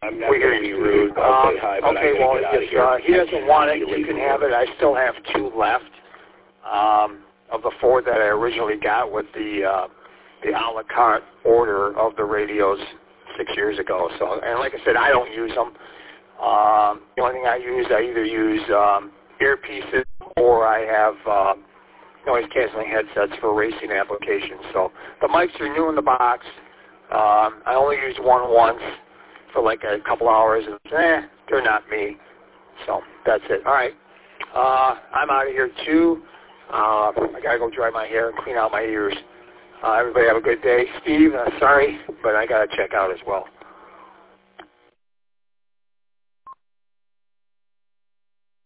I'm not going to be rude. I'll say hi, but okay, I gotta get out of here. He doesn't want it, you can have it. I still have 2 left of the 4 that I originally got with the a la carte order of the radios 6 years ago. So, and like I said, I don't use them. The only thing I either use earpieces or I have noise canceling headsets for racing applications. So the mics are new in the box. I only used one once for like a couple hours, and they're not me. So that's it. All right. I'm out of here too. I gotta go dry my hair and clean out my ears. Everybody have a good day. Steve, sorry, but I gotta check out as well.